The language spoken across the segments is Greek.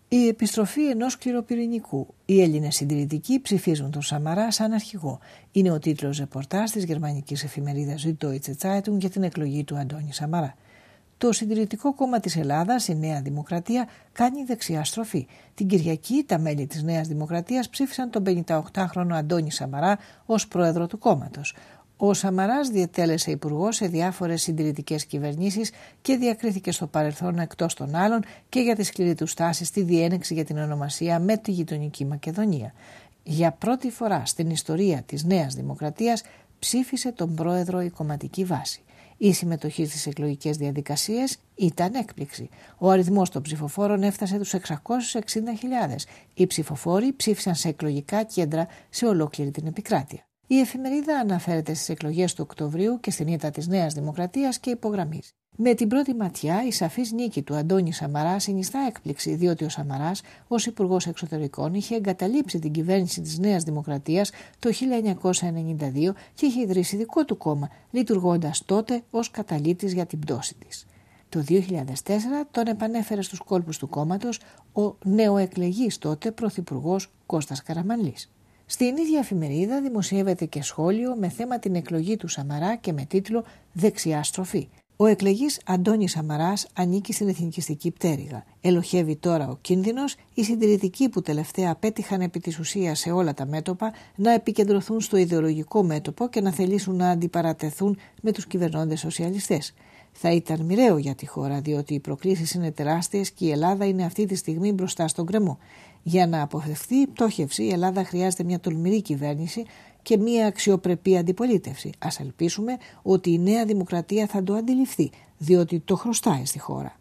Η επιστροφή ενός σκληροπυρηνικού. Οι Έλληνες συντηρητικοί ψηφίζουν τον Σαμαρά σαν αρχηγό. Είναι ο τίτλος ρεπορτάζ της γερμανικής εφημερίδας Süddeutsche Zeitung για την εκλογή του Αντώνη Σαμαρά. Το Συντηρητικό Κόμμα της Ελλάδας, η Νέα Δημοκρατία, κάνει δεξιά στροφή. Την Κυριακή, τα μέλη της Νέας Δημοκρατίας ψήφισαν τον 58χρονο Αντώνη Σαμαρά ως πρόεδρο του κόμματος. Ο Σαμαράς διετέλεσε υπουργός σε διάφορες συντηρητικές κυβερνήσεις και διακρίθηκε στο παρελθόν εκτός των άλλων και για τη σκληρή του στάση στη διένεξη για την ονομασία με τη γειτονική Μακεδονία. Για πρώτη φορά στην ιστορία της Νέας Δημοκρατίας ψήφισε τον πρόεδρο η κομματική βάση. Η συμμετοχή στις εκλογικές διαδικασίες ήταν έκπληξη. Ο αριθμός των ψηφοφόρων έφτασε τους 660.000. Οι ψηφοφόροι ψήφισαν σε εκλογικά κέντρα σε ολόκληρη την επικράτεια. Η εφημερίδα αναφέρεται στις εκλογές του Οκτωβρίου και στην ήττα της Νέας Δημοκρατίας και υπογραμμίζει. Με την πρώτη ματιά, η σαφής νίκη του Αντώνη Σαμαρά συνιστά έκπληξη, διότι ο Σαμαράς, ως Υπουργός Εξωτερικών, είχε εγκαταλείψει την κυβέρνηση της Νέας Δημοκρατίας το 1992 και είχε ιδρύσει δικό του κόμμα, λειτουργώντας τότε ως καταλύτης για την πτώση της. Το 2004 τον επανέφερε στους κόλπους του κόμματος ο νεοεκλεγής τότε Πρωθυπουργός Κώστας Καραμανλής. Στην ίδια εφημερίδα δημοσιεύεται και σχόλιο με θέμα την εκλογή του Σαμαρά και με τίτλο «Δεξιά στροφή». Ο εκλεγής Αντώνης Σαμαράς ανήκει στην εθνικιστική πτέρυγα. Ελοχεύει τώρα ο κίνδυνος οι συντηρητικοί που τελευταία απέτυχαν επί της ουσίας σε όλα τα μέτωπα να επικεντρωθούν στο ιδεολογικό μέτωπο και να θελήσουν να αντιπαρατεθούν με τους κυβερνώντες σοσιαλιστές. Θα ήταν μοιραίο για τη χώρα, διότι οι προκλήσεις είναι τεράστιες και η Ελλάδα είναι αυτή τη στιγμή μπροστά στον γκρεμό. Για να αποφευθεί η πτώχευση, η Ελλάδα χρειάζεται μια τολμηρή κυβέρνηση και μια αξιοπρεπή αντιπολίτευση. Ας ελπίσουμε ότι η Νέα Δημοκρατία θα το αντιληφθεί, διότι το χρωστάει στη χώρα.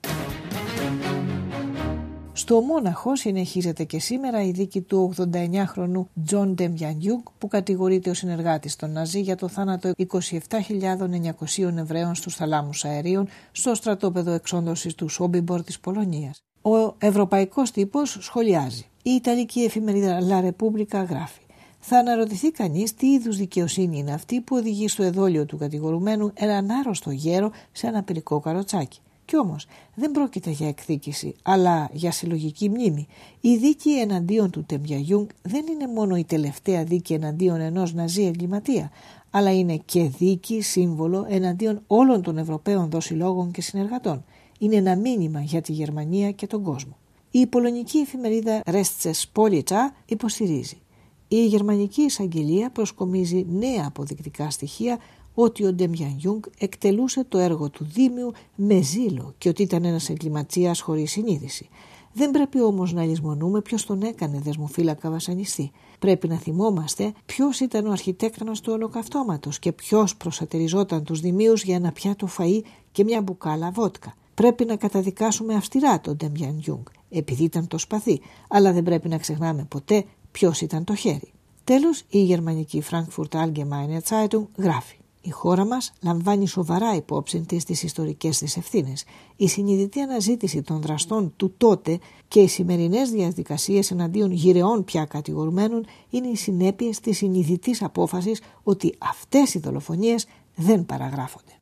Στο Μόναχο συνεχίζεται και σήμερα η δίκη του 89χρονου Τζον Ντεμιανγκιούγκ που κατηγορείται ως συνεργάτης των Ναζί για το θάνατο 27.900 Εβραίων στους θαλάμους αερίων στο στρατόπεδο εξόντωσης του Σόμπιμπορ της Πολωνίας. Ο ευρωπαϊκός τύπος σχολιάζει. Η Ιταλική εφημερίδα La Repubblica γράφει. Θα αναρωτηθεί κανείς τι είδους δικαιοσύνη είναι αυτή που οδηγεί στο εδόλιο του κατηγορουμένου έναν άρρωστο γέρο σε ένα πυρικό καροτσάκι. Κι όμως δεν πρόκειται για εκδίκηση, αλλά για συλλογική μνήμη. Η δίκη εναντίον του Ντεμιανγκιούγκ δεν είναι μόνο η τελευταία δίκη εναντίον ενός Ναζί εγκληματία, αλλά είναι και δίκη σύμβολο εναντίον όλων των Ευρωπαίων δοσιλόγων και συνεργατών. Είναι ένα μήνυμα για τη Γερμανία και τον κόσμο. Η πολωνική εφημερίδα Rzeczpospolita υποστηρίζει. Η γερμανική εισαγγελία προσκομίζει νέα αποδεικτικά στοιχεία ότι ο Ντεμιανγκιούγκ εκτελούσε το έργο του Δήμιου με ζήλο και ότι ήταν ένας εγκληματίας χωρίς συνείδηση. Δεν πρέπει όμως να λησμονούμε ποιος τον έκανε δεσμοφύλακα βασανιστή. Πρέπει να θυμόμαστε ποιος ήταν ο αρχιτέκτονας του ολοκαυτώματος και ποιος προσατεριζόταν τους Δημίους για ένα πιάτο φαΐ και μια μπουκάλα βότκα. Πρέπει να καταδικάσουμε αυστηρά τον Ντεμιανγκιούγκ, επειδή ήταν το σπαθί, αλλά δεν πρέπει να ξεχνάμε ποτέ ποιος ήταν το χέρι. Τέλος, η γερμανική Frankfurt Allgemeine Zeitung γράφει. Η χώρα μας λαμβάνει σοβαρά υπόψη της τις ιστορικές της ευθύνες. Η συνειδητή αναζήτηση των δραστών του τότε και οι σημερινές διαδικασίες εναντίον γυρεών πια κατηγορουμένων είναι οι συνέπειες της συνειδητής απόφασης ότι αυτές οι δολοφονίες δεν παραγράφονται.